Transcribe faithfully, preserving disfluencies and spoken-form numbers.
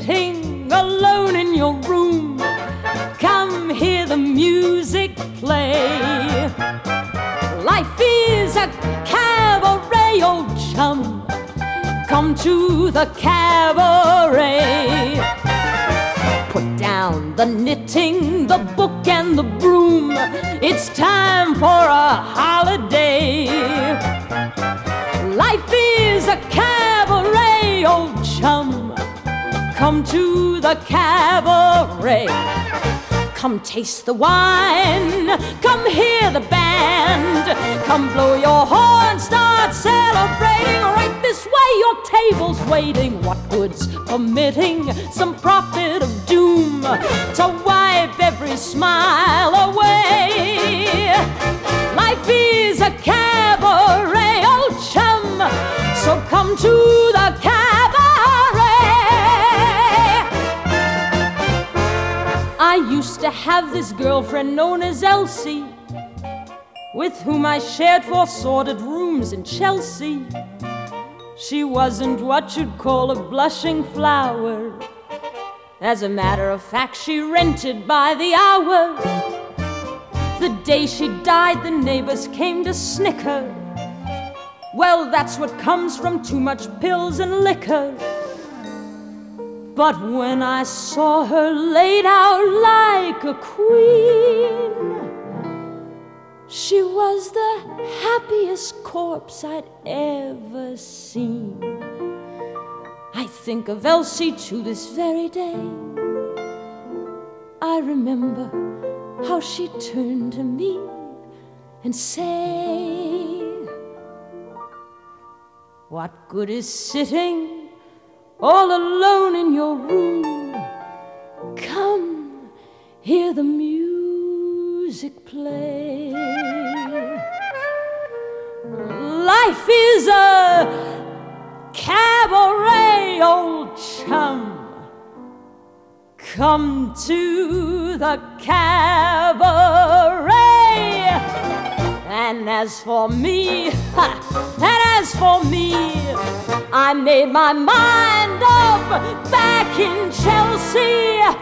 sitting alone in your room, come hear the music play. Life is a cabaret, old chum, come to the cabaret. Put down the knitting, the book and the broom, it's time for a holiday. Life is a cabaret, old chum, come to the cabaret. Come taste the wine, come hear the band, come blow your horn, start celebrating. Right this way, your table's waiting. What good's permitting some prophet of doom to wipe every smile away? Life is a cabaret, old chum, so come to the cabaret. I used to have this girlfriend known as Elsie, with whom I shared four sordid rooms in Chelsea. She wasn't what you'd call a blushing flower. As a matter of fact, she rented by the hour. The day she died, the neighbors came to snicker. Well, that's what comes from too much pills and liquor. But when I saw her laid out like a queen, she was the happiest corpse I'd ever seen. I think of Elsie to this very day. I remember how she turned to me and said, what good is sitting all alone in your room? Come, hear the music play. Life is a cabaret, old chum, come to the cabaret. And as for me, ha, and as for me, I made my mind up back in Chelsea.